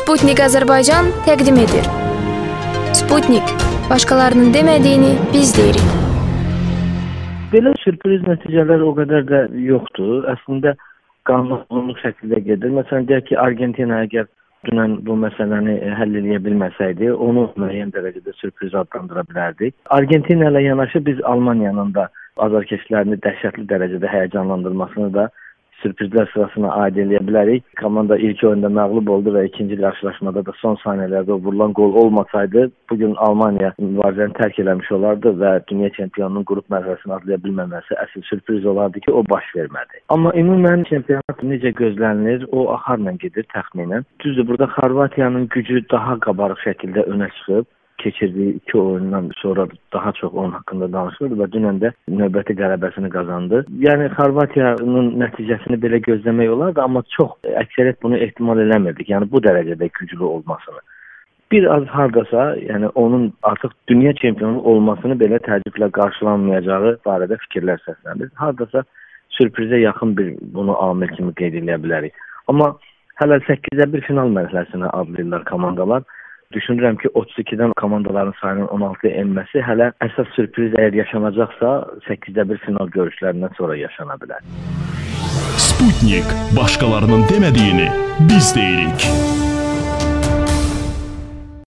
Sputnik Azərbaycan təqdim edir. Sputnik, başqalarının demədiyini biz deyirik. Belə sürpriz nəticələr o qədər də yoxdur. Əslində qanunluq şəkildə gedir. Məsələn, deyək ki, Argentina əgər dünən bu məsələni həll edə bilməsəydi, onu müəyyən dərəcədə sürpriz adlandıra bilərdik. Argentina ilə yanaşı biz Almaniyanın da azarkeşlərini dəhşətli dərəcədə həyəcanlandırmasını da sürprizlər sırasına aid edə bilərik. Komanda ilk oyunda məğlub oldu və ikinci qarşılaşmada da son saniyələrdə vurulan qol olmasaydı, bugün Almaniya mübarizəni tərk eləmiş olardı və dünya çempionunun qrup mərhələsini adlaya bilməməsi əsl sürpriz olardı ki, o baş vermədi. Amma ümumən çempionat necə gözlənilir, o axarla gedir təxminən. Düzdür, burada Xorvatiyanın gücü daha qabarıq şəkildə önə çıxıb. Keçirdiyi 2 oyundan sonra daha çox onun haqqında danışılır və dünən də növbəti qələbəsini qazandı. Yəni Xorvatiyanın nəticəsini belə gözləmək olardı, amma çox əksəriyyət bunu ehtimal eləmirdik. Yəni bu dərəcədə güclü olmasını. Bir az hardasa, yəni onun artıq dünya çempionu olmasını belə təəccüblə qarşılanmayacağı barədə fikirlər səslənir. Hardasa sürprizə yaxın bir bunu amil kimi qeyd edə bilərik. Amma hələ 8-də 1 final mərhələsinə adlayırlar komandalar. Düşünürəm ki, 32-dən komandaların sayının 16-ya enməsi hələ əsas sürpriz əgər yaşanacaqsa 8-də 1 final görüşlərindən sonra yaşana bilər. Sputnik, başqalarının demədiyini biz deyirik.